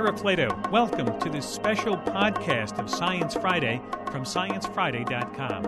Ira Flato. Welcome to this special podcast of Science Friday from ScienceFriday.com.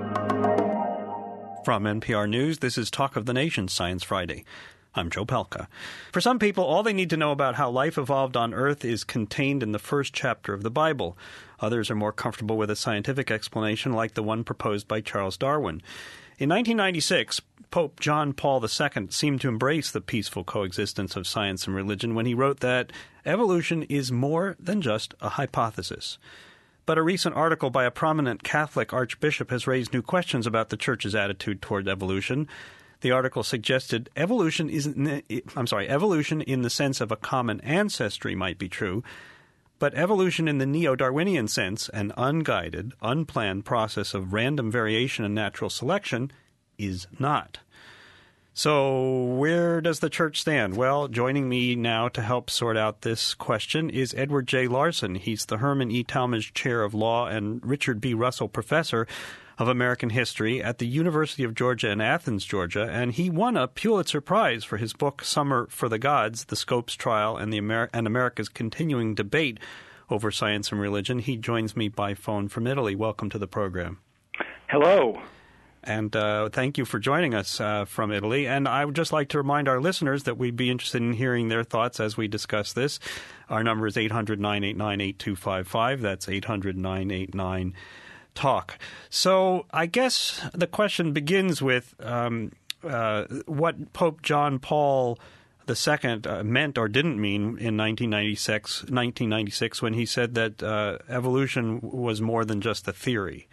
From NPR News, this is Talk of the Nation, Science Friday. I'm Joe Palca. For some people, all they need to know about how life evolved on Earth is contained in the first chapter of the Bible. Others are more comfortable with a scientific explanation like the one proposed by Charles Darwin. In 1996, Pope John Paul II seemed to embrace the peaceful coexistence of science and religion when he wrote that evolution is more than just a hypothesis. But a recent article by a prominent Catholic archbishop has raised new questions about the Church's attitude toward evolution. The article suggested evolution in the sense of a common ancestry might be true, but evolution in the neo-Darwinian sense, an unguided, unplanned process of random variation and natural selection, is not. So where does the Church stand? Well, joining me now to help sort out this question is Edward J. Larson. He's the Herman E. Talmadge Chair of Law and Richard B. Russell Professor of American History at the University of Georgia in Athens, Georgia, and he won a Pulitzer Prize for his book Summer for the Gods, The Scopes Trial and America's Continuing Debate over Science and Religion. He joins me by phone from Italy. Welcome to the program. Hello. And thank you for joining us from Italy. And I would just like to remind our listeners that we'd be interested in hearing their thoughts as we discuss this. Our number is 800-989-8255. That's 800-989-TALK. So I guess the question begins with what Pope John Paul II meant or didn't mean in 1996 when he said that evolution was more than just a theory.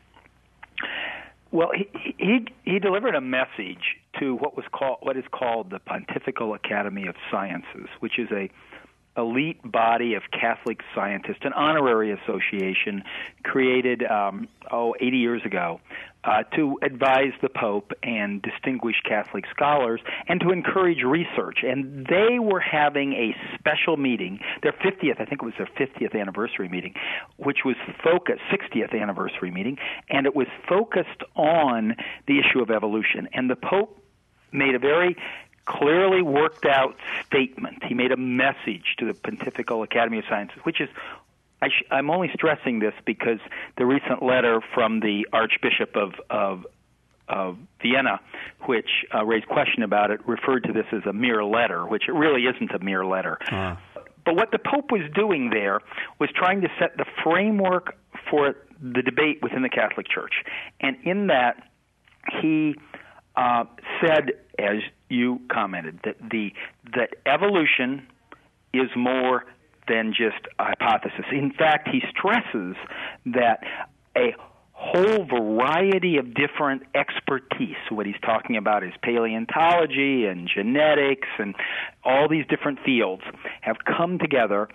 Well, he delivered a message to what is called the Pontifical Academy of Sciences, which is a elite body of Catholic scientists, an honorary association created 80 years ago to advise the Pope and distinguish Catholic scholars and to encourage research. And they were having a special meeting, their 50th, I think it was their 50th anniversary meeting, which was focused, 60th anniversary meeting, and it was focused on the issue of evolution. And the Pope made a very clearly worked out statement. He made a message to the Pontifical Academy of Sciences, which is, I'm only stressing this because the recent letter from the Archbishop of Vienna, which raised question about it, referred to this as a mere letter, which it really isn't a mere letter. But what the Pope was doing there was trying to set the framework for the debate within the Catholic Church. And in that, he said, as you commented, that evolution is more than just a hypothesis. In fact, he stresses that a whole variety of different expertise, what he's talking about is paleontology and genetics and all these different fields, have come together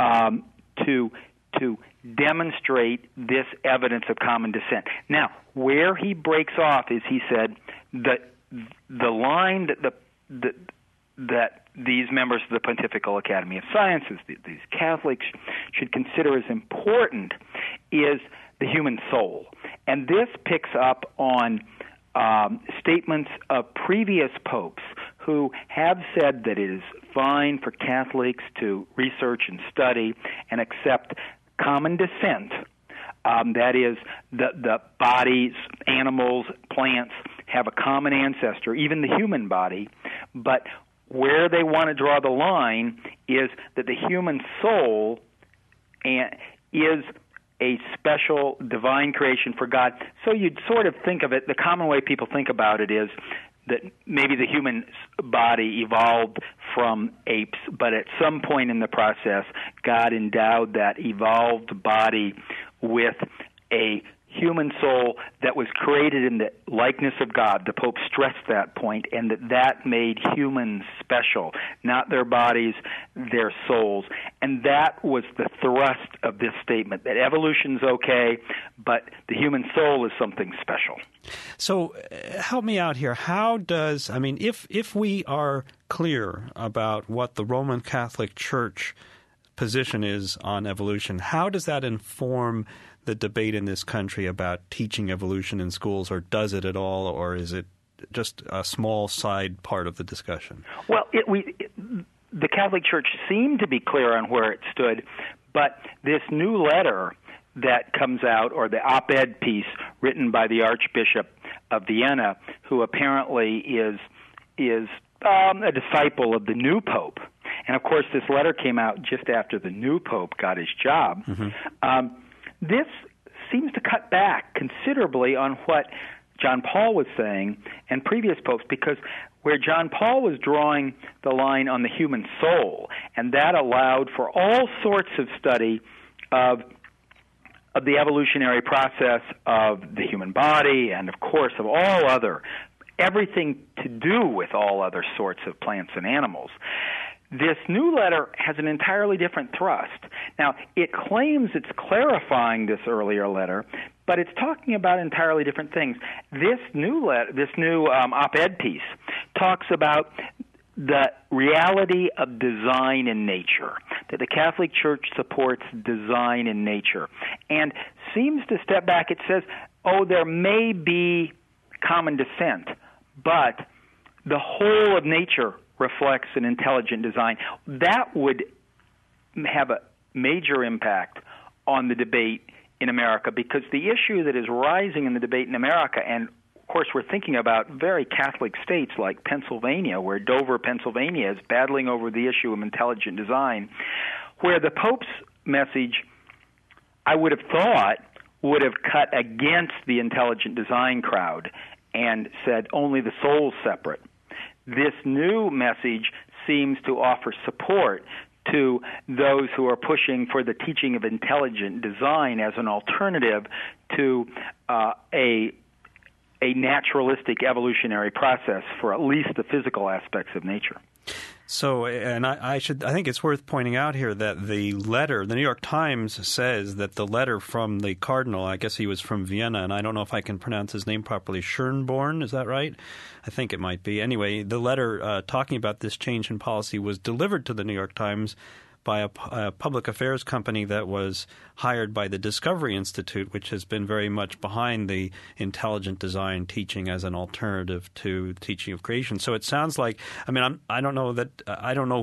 to demonstrate this evidence of common descent. Now, where he breaks off is he said that the line that these members of the Pontifical Academy of Sciences, these Catholics, should consider as important is the human soul. And this picks up on statements of previous popes who have said that it is fine for Catholics to research and study and accept common descent. That is, the bodies, animals, plants have a common ancestor, even the human body, but where they want to draw the line is that the human soul is a special divine creation for God. So you'd sort of think of it, the common way people think about it is that maybe the human body evolved from apes, but at some point in the process, God endowed that evolved body with a human soul that was created in the likeness of God. The Pope stressed that point, and that made humans special, not their bodies, their souls. And that was the thrust of this statement, that evolution's okay, but the human soul is something special. So help me out here. How does, if we are clear about what the Roman Catholic Church position is on evolution, how does that inform the debate in this country about teaching evolution in schools, or does it at all, or is it just a small side part of the discussion? Well, the Catholic Church seemed to be clear on where it stood, but this new letter that comes out, or the op-ed piece written by the Archbishop of Vienna, who apparently is a disciple of the new Pope. And, of course, this letter came out just after the new Pope got his job. This seems to cut back considerably on what John Paul was saying and previous popes, because where John Paul was drawing the line on the human soul, and that allowed for all sorts of study of the evolutionary process of the human body and, of course, of all other, everything to do with all other sorts of plants and animals. This new letter has an entirely different thrust. Now, it claims it's clarifying this earlier letter, but it's talking about entirely different things. This new op-ed piece talks about the reality of design in nature, that the Catholic Church supports design in nature, and seems to step back. It says, there may be common descent, but the whole of nature reflects an intelligent design. That would have a major impact on the debate in America, because the issue that is rising in the debate in America, and of course we're thinking about very Catholic states like Pennsylvania, where Dover, Pennsylvania is battling over the issue of intelligent design, where the Pope's message, I would have thought, would have cut against the intelligent design crowd and said only the soul's separate. This new message seems to offer support to those who are pushing for the teaching of intelligent design as an alternative to a naturalistic evolutionary process for at least the physical aspects of nature. So, and I think it's worth pointing out here that the letter, the New York Times says that the letter from the cardinal, I guess he was from Vienna, and I don't know if I can pronounce his name properly, Schönborn, is that right? I think it might be. Anyway, the letter talking about this change in policy was delivered to the New York Times by a public affairs company that was hired by the Discovery Institute, which has been very much behind the intelligent design teaching as an alternative to teaching of creation. So it sounds like, I don't know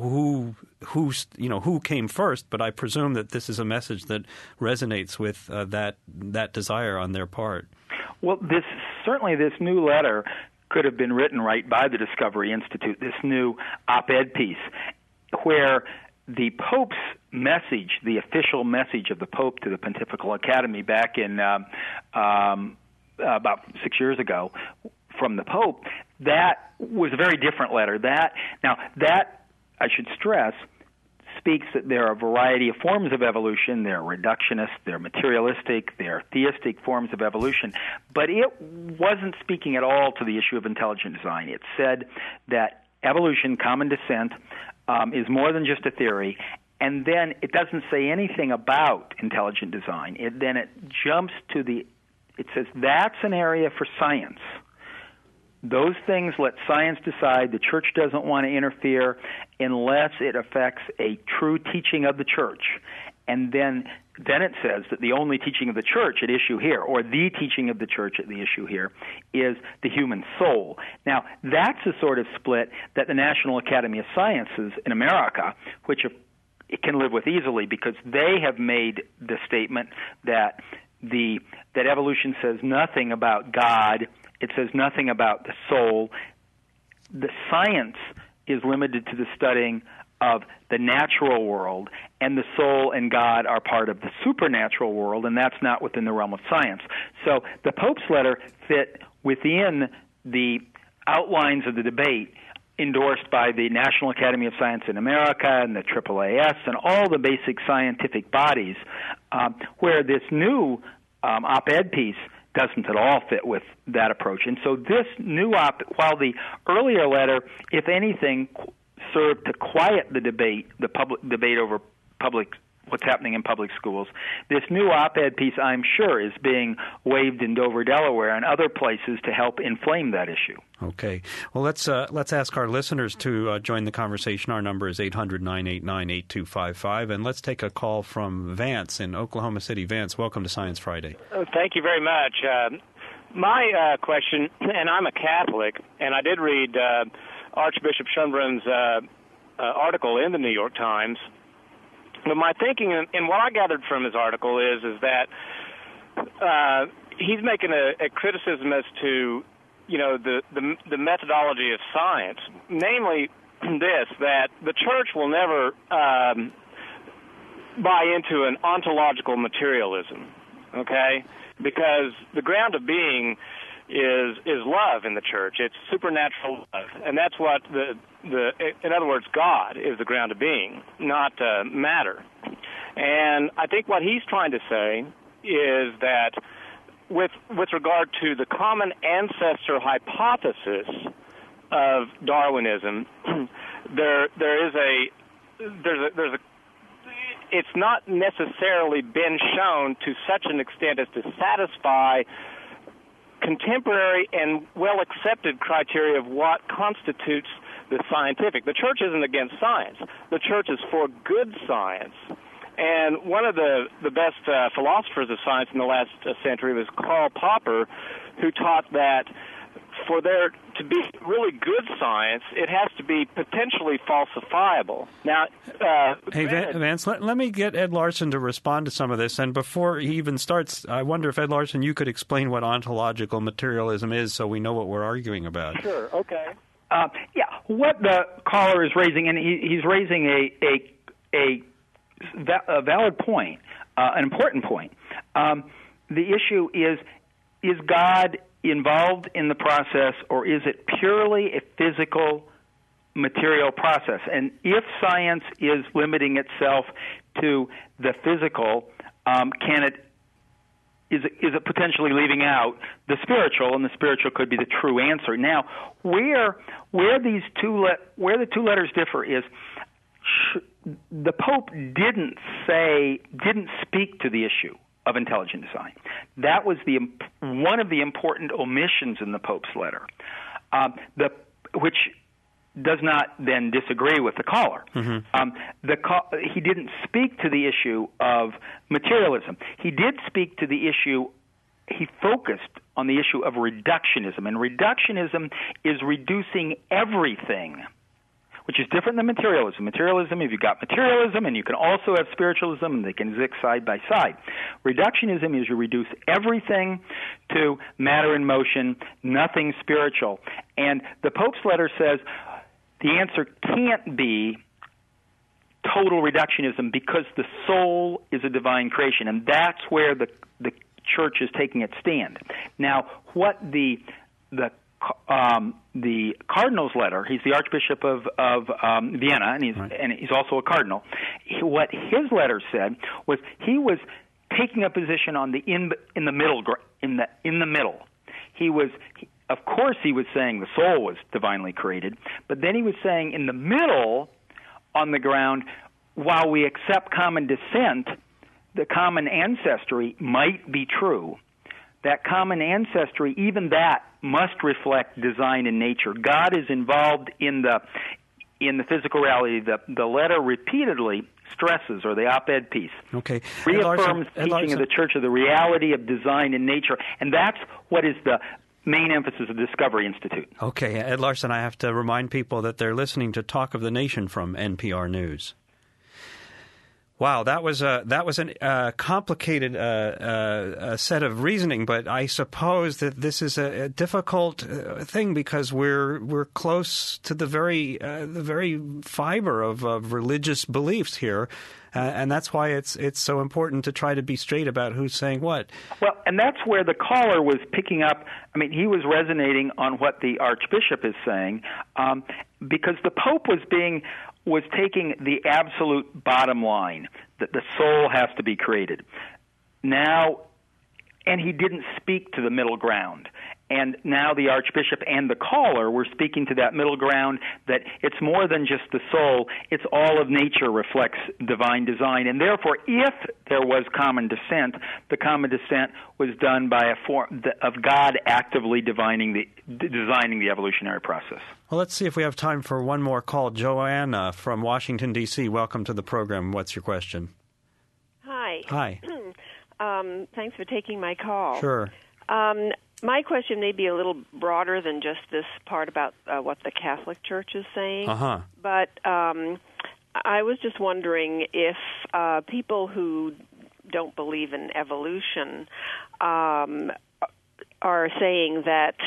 who came first, but I presume that this is a message that resonates with that desire on their part. Well, this new letter could have been written right by the Discovery Institute, this new op-ed piece, where the Pope's message, the official message of the Pope to the Pontifical Academy back in about 6 years ago from the Pope, that was a very different letter. That, I should stress, speaks that there are a variety of forms of evolution. There are reductionist, there are materialistic, there are theistic forms of evolution. But it wasn't speaking at all to the issue of intelligent design. It said that evolution, common descent, is more than just a theory, and then it doesn't say anything about intelligent design. It jumps to it says that's an area for science. Those things let science decide. The church doesn't want to interfere unless it affects a true teaching of the church. And then it says that the only teaching of the church at issue here, or the teaching of the church at the issue here, is the human soul. Now, that's a sort of split that the National Academy of Sciences in America, which it can live with easily, because they have made the statement that that evolution says nothing about God. It says nothing about the soul. The science is limited to the studying of the natural world, and the soul and God are part of the supernatural world, and that's not within the realm of science. So the Pope's letter fit within the outlines of the debate endorsed by the National Academy of Science in America and the AAAS and all the basic scientific bodies, where this new op-ed piece doesn't at all fit with that approach. And so this new while the earlier letter, if anything, served to quiet the debate, the public debate over what's happening in public schools, this new op-ed piece, I'm sure, is being waved in Dover, Delaware, and other places to help inflame that issue. Okay. Well, let's ask our listeners to join the conversation. Our number is 800-989-8255, and let's take a call from Vance in Oklahoma City. Vance, welcome to Science Friday. Thank you very much. My question, and I'm a Catholic, and I did read Archbishop Schönborn's article in the New York Times. But my thinking, and what I gathered from his article is that he's making a criticism as to, the methodology of science, namely this, that the church will never buy into an ontological materialism, okay? Because the ground of being is love in the church. It's supernatural love, and that's what in other words, God is the ground of being, not matter. And I think what he's trying to say is that with regard to the common ancestor hypothesis of Darwinism, there's a it's not necessarily been shown to such an extent as to satisfy contemporary and well-accepted criteria of what constitutes the scientific. The church isn't against science. The church is for good science. And one of the best philosophers of science in the last century was Karl Popper, who taught that for there to be really good science, it has to be potentially falsifiable. Now, hey, Vance, let me get Ed Larson to respond to some of this. And before he even starts, I wonder if, Ed Larson, you could explain what ontological materialism is so we know what we're arguing about. Sure, okay. What the caller is raising, and he's raising a valid point, an important point. The issue is God involved in the process, or is it purely a physical, material process? And if science is limiting itself to the physical, is it potentially leaving out the spiritual, and the spiritual could be the true answer? Now, where the two letters differ is the Pope didn't speak to the issue of intelligent design. That was one of the important omissions in the Pope's letter, which does not then disagree with the caller. Mm-hmm. He didn't speak to the issue of materialism. He did speak to the issue. He focused on the issue of reductionism, and reductionism is reducing everything, which is different than materialism. Materialism, if you've got materialism, and you can also have spiritualism, and they can exist side by side. Reductionism is you reduce everything to matter in motion, nothing spiritual. And the Pope's letter says the answer can't be total reductionism because the soul is a divine creation, and that's where the Church is taking its stand. Now, what the Cardinal's letter, he's the Archbishop of Vienna, and he's also a cardinal. What his letter said was he was taking a position on in the middle. Of course, he was saying the soul was divinely created, but then he was saying in the middle, on the ground, while we accept common descent, the common ancestry might be true. That common ancestry, even that, must reflect design in nature. God is involved in the physical reality. The letter repeatedly stresses, or the op-ed piece, reaffirms teaching of the Church of the reality of design in nature, and that's what is the main emphasis of the Discovery Institute. Okay, Ed Larson, I have to remind people that they're listening to Talk of the Nation from NPR News. Wow, that was a complicated set of reasoning, but I suppose that this is a difficult thing because we're close to the very fiber of religious beliefs here, and that's why it's so important to try to be straight about who's saying what. Well, and that's where the caller was picking up. I mean, he was resonating on what the Archbishop is saying, because the Pope was taking the absolute bottom line, that the soul has to be created. Now, and he didn't speak to the middle ground. And now the Archbishop and the caller were speaking to that middle ground, that it's more than just the soul, it's all of nature reflects divine design. And therefore, if there was common descent, the common descent was done by a form of God actively designing the evolutionary process. Well, let's see if we have time for one more call. Joanna from Washington, D.C., welcome to the program. What's your question? Hi. Hi. Thanks for taking my call. Sure. My question may be a little broader than just this part about what the Catholic Church is saying. But I was just wondering if people who don't believe in evolution are saying that,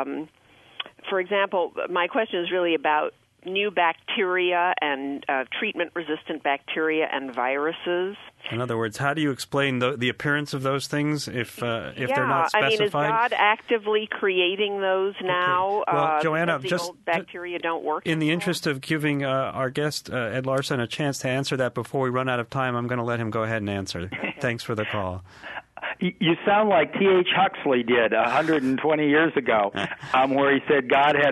for example, my question is really about new bacteria and treatment-resistant bacteria and viruses. In other words, how do you explain the appearance of those things if they're not specified? I mean, is God actively creating those now? Okay. Well, Joanna, because the old bacteria don't work. In the interest of giving our guest, Ed Larson, a chance to answer that before we run out of time, I'm going to let him go ahead and answer. Thanks for the call. You sound like T.H. Huxley did 120 years ago, where he said God had,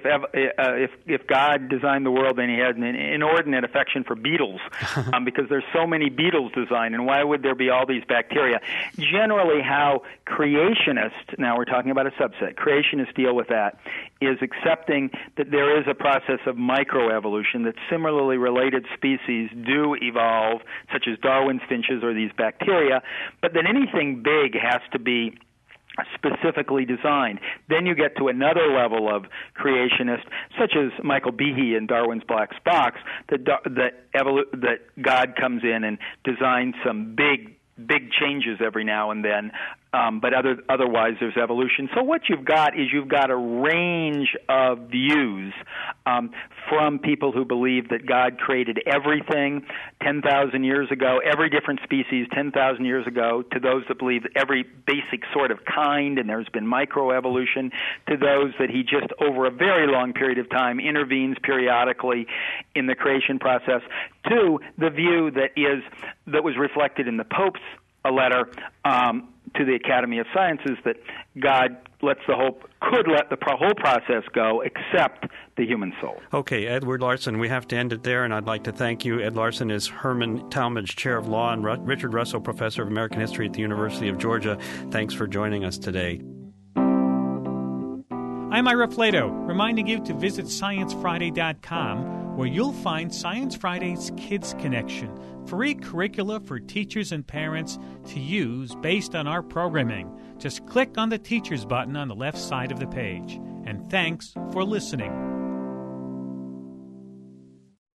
if God designed the world, then He had an inordinate affection for beetles, because there's so many beetles designed, and why would there be all these bacteria? Generally, how creationists, now we're talking about a subset, creationists deal with that, is accepting that there is a process of microevolution, that similarly related species do evolve, such as Darwin's finches or these bacteria, but that anything big has to be specifically designed. Then you get to another level of creationists, such as Michael Behe in Darwin's Black Box, that God comes in and designs some big changes every now and then, but otherwise there's evolution. So what you've got is you've got a range of views from people who believe that God created everything 10,000 years ago, every different species 10,000 years ago, to those that believe every basic sort of kind, and there's been microevolution, to those that He just over a very long period of time intervenes periodically in the creation process, to the view that was reflected in the Pope's letter to the Academy of Sciences, that God could let the whole process go except the human soul. Okay, Edward Larson, we have to end it there, and I'd like to thank you. Ed Larson is Herman Talmadge Chair of Law and Richard Russell Professor of American History at the University of Georgia. Thanks for joining us today. I'm Ira Flato, reminding you to visit ScienceFriday.com, where you'll find Science Friday's Kids Connection, free curricula for teachers and parents to use based on our programming. Just click on the Teachers button on the left side of the page. And thanks for listening.